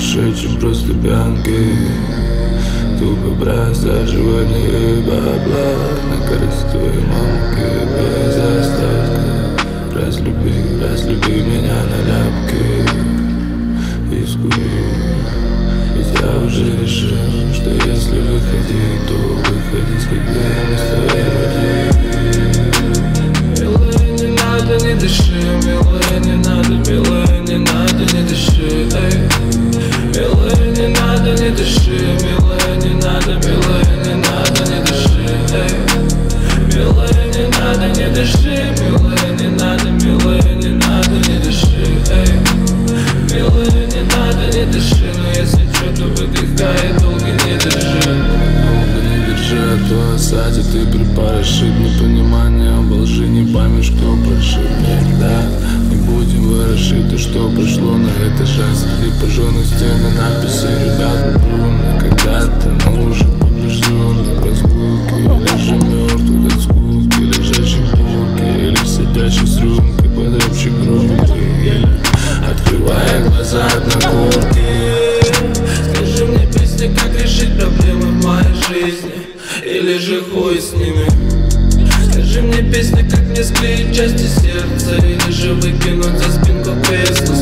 больше, чем просто пьянки. Тупо простаживание бабла на корысть твоей мамки без остатка. Разлюби меня на ляпки и скури. Ведь я уже решил, что если выходить, то выходить как мы с твоей родни. Милая, не надо, не дыши, милая, не надо, милая, не надо, не дыши, эй. Милая, не надо, не дыши, милая, не надо, милая, не надо, не дыши, эй. Милая, не надо, не дыши, милая, не надо, милая, не надо, не дыши, эй. Милая, не надо, не дыши, но если что-то выдыхай, долго не держи. Долго не держи, а то осадит и припарашит. Непонимание об лжи, не поймешь, кто прошит. Никогда не будем ворошить то, что прошло на этажах. Среди пожженных стен и надписи ребят брунно. Когда-то, но уже побежденный разлуки. Или же мертвый от скуки, лежащий в полке, или сидящий с рюмкой под общей грудью, еле открывая глаза от накурки. Скажи мне, песня, как решить проблемы в моей жизни, или же хуй с ними. Скажи мне, песня, как мне склеить части сердца, или же выкинуть за спинку кресла.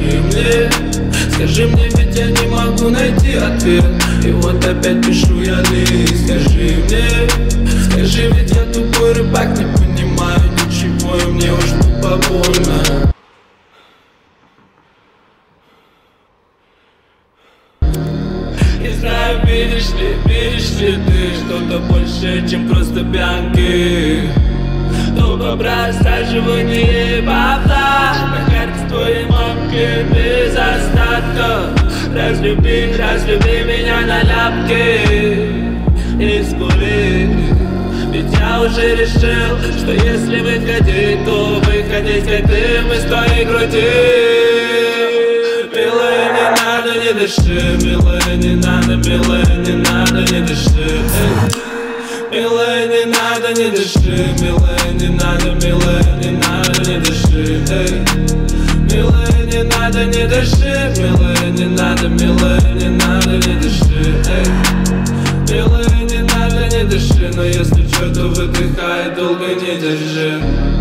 Скажи мне, ведь я не могу найти ответ, и вот опять пишу я лист. Скажи, ведь я тупой рыбак, не понимаю ничего, и мне уж тупо больно. Не знаю, видишь ли ты что-то больше, чем просто пьянки. Тупо простаживание бабла на карте твоей мамки без остатка. Разлюби меня на ляпки и скури. Ведь я уже решил, что если выходить, то выходить как дым из твоей груди. Милая, не надо, не дыши, милая, не надо, милая, не надо, не дыши. Милая, не надо, не дыши, милая, не надо, милая, не надо, не дыши. Милая, не надо, не дыши, милая, не надо, милая, не надо, не дыши. Милая, не надо, не дыши, но если что-то выдыхай, долго не держи.